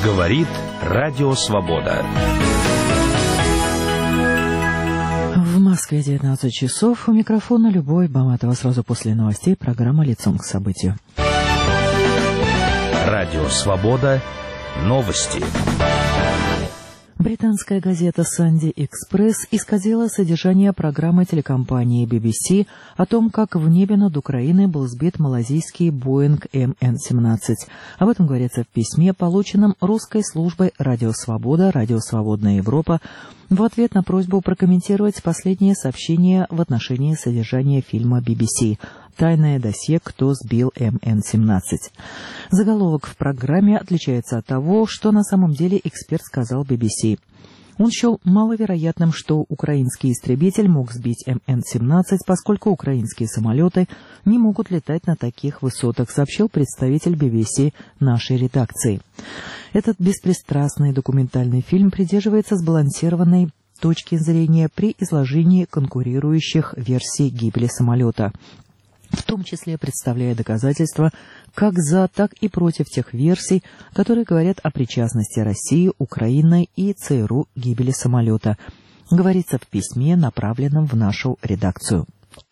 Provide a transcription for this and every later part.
Говорит Радио Свобода. В Москве 19 часов. У микрофона Любовь Баматова. Сразу после новостей программа «Лицом к событию». Радио Свобода. Новости. Британская газета «Санди Экспресс» исказила содержание программы телекомпании BBC о том, как в небе над Украиной был сбит малазийский Боинг МН-17. Об этом говорится в письме, полученном русской службой «Радио Свобода», «Радио Свободная Европа», в ответ на просьбу прокомментировать последние сообщения в отношении содержания фильма BBC «Тайное досье. Кто сбил МН-17». Заголовок в программе отличается от того, что на самом деле эксперт сказал BBC. Он счел маловероятным, что украинский истребитель мог сбить МН-17, поскольку украинские самолеты не могут летать на таких высотах, сообщил представитель BBC нашей редакции. Этот беспристрастный документальный фильм придерживается сбалансированной точки зрения при изложении конкурирующих версий гибели самолета, в том числе представляя доказательства как за, так и против тех версий, которые говорят о причастности России, Украины и ЦРУ к гибели самолета, говорится в письме, направленном в нашу редакцию.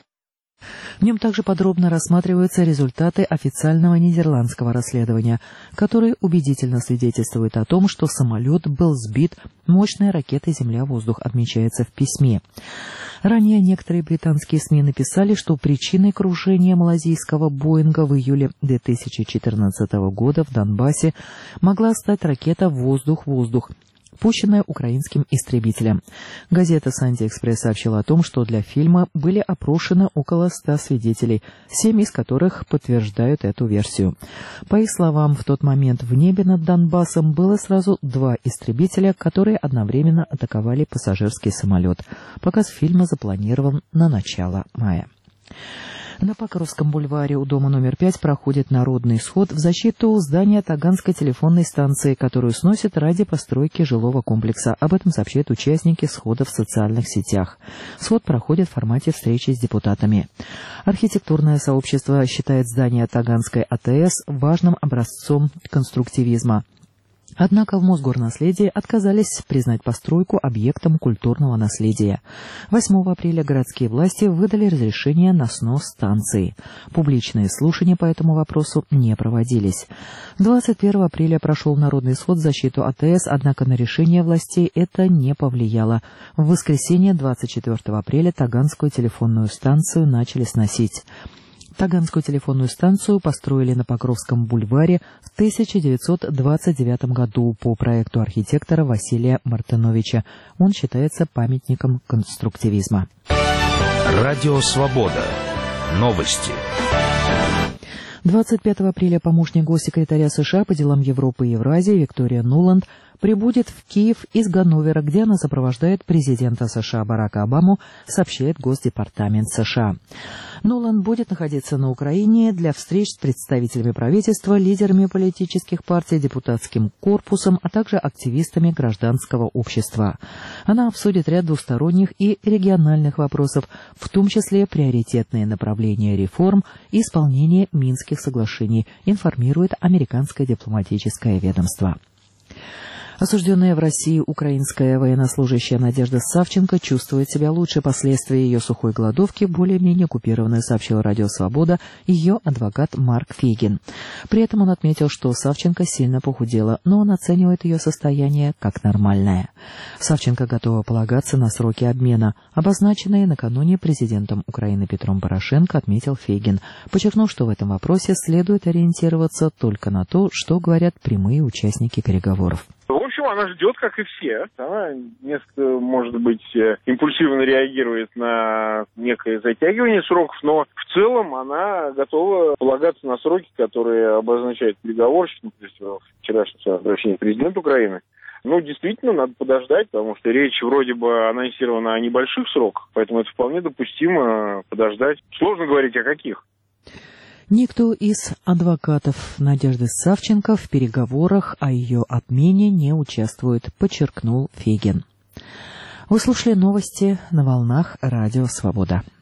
В нем также подробно рассматриваются результаты официального нидерландского расследования, которые убедительно свидетельствуют о том, что самолет был сбит мощной ракетой «Земля-воздух», отмечается в письме. Ранее некоторые британские СМИ написали, что причиной крушения малазийского «Боинга» в июле 2014 года в Донбассе могла стать ракета «Воздух-воздух», пущенная украинским истребителем. Газета «Санди Экспресс» сообщила о том, что для фильма были опрошены около 100 свидетелей, 7 из которых подтверждают эту версию. По их словам, в тот момент в небе над Донбассом было сразу 2 истребителя, которые одновременно атаковали пассажирский самолет. Показ фильма запланирован на начало мая. На Покровском бульваре у дома номер 5 проходит народный сход в защиту здания Таганской телефонной станции, которую сносят ради постройки жилого комплекса. Об этом сообщают участники схода в социальных сетях. Сход проходит в формате встречи с депутатами. Архитектурное сообщество считает здание Таганской АТС важным образцом конструктивизма. Однако в Мосгорнаследии отказались признать постройку объектом культурного наследия. 8 апреля городские власти выдали разрешение на снос станции. Публичные слушания по этому вопросу не проводились. 21 апреля прошел народный сход в защиту АТС, однако на решение властей это не повлияло. В воскресенье 24 апреля Таганскую телефонную станцию начали сносить. Таганскую телефонную станцию построили на Покровском бульваре в 1929 году по проекту архитектора Василия Мартыновича. Он считается памятником конструктивизма. Радио Свобода. Новости. 25 апреля помощник госсекретаря США по делам Европы и Евразии Виктория Нуланд прибудет в Киев из Ганновера, где она сопровождает президента США Барака Обаму, сообщает Госдепартамент США. Нуланд будет находиться на Украине для встреч с представителями правительства, лидерами политических партий, депутатским корпусом, а также активистами гражданского общества. Она обсудит ряд двусторонних и региональных вопросов, в том числе приоритетные направления реформ и исполнение Минских соглашений, информирует американское дипломатическое ведомство. Осужденная в России украинская военнослужащая Надежда Савченко чувствует себя лучше. Последствия ее сухой голодовки более-менее купированы, сообщил Радио Свобода ее адвокат Марк Фейгин. При этом он отметил, что Савченко сильно похудела, но он оценивает ее состояние как нормальное. Савченко готова полагаться на сроки обмена, обозначенные накануне президентом Украины Петром Порошенко, отметил Фейгин, подчеркнув, что в этом вопросе следует ориентироваться только на то, что говорят прямые участники переговоров. В общем, она ждет, как и все. Она несколько, может быть, импульсивно реагирует на некое затягивание сроков, но в целом она готова полагаться на сроки, которые обозначает переговорщик, например, вчерашнее обращение президента Украины. Ну, действительно, надо подождать, потому что речь вроде бы анонсирована о небольших сроках, поэтому это вполне допустимо подождать. Сложно говорить о каких. Никто из адвокатов Надежды Савченко в переговорах о ее отмене не участвует, подчеркнул Фейгин. Вы слушали новости на волнах Радио Свобода.